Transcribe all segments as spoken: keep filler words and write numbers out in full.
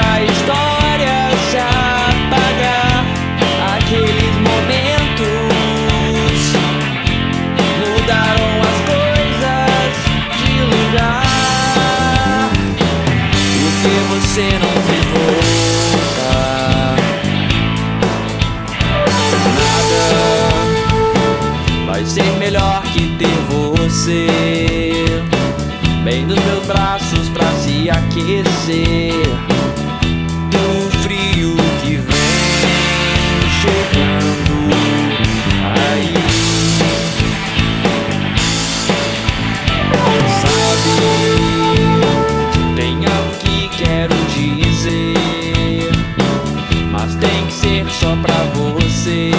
a história se apagar. Aqueles momentos mudaram as coisas de lugar. Porque você não quis voltar. Nada vai ser melhor que ter você bem nos meus braços pra se aquecer do frio que vem chegando aí. Sabe, tem algo que quero dizer, mas tem que ser só pra você.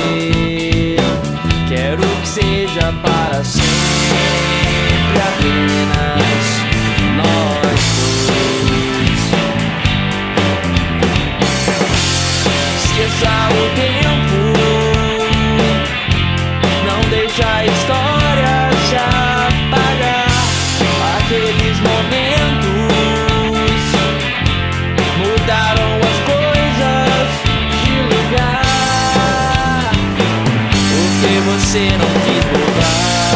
Quero que seja para sempre, apenas nós dois. Esqueça o tempo, não deixa a história se apagar. Aqueles momentos mudaram as coisas de lugar. Porque você não quis voltar.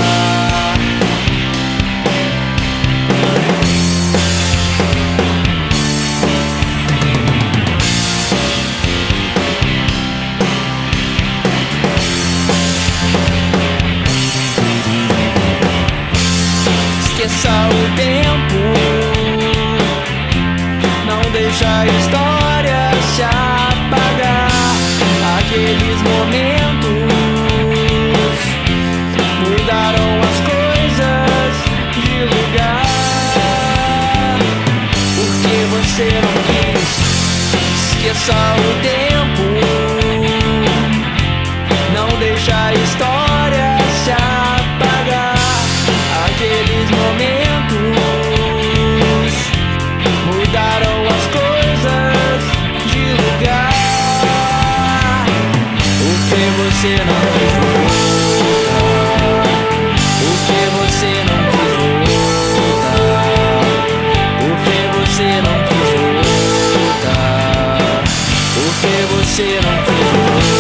Esqueça o tempo, não deixa a história se apagar. Aqueles momentos mudaram as coisas de lugar. Porque você não quis. Esqueça o tempo, não deixa a história se apagar. Aqueles momentos mudaram as coisas de lugar. Porque você não quis voltar. Porque você não quis voltar. Porque você não quis voltar. Porque você não quis voltar.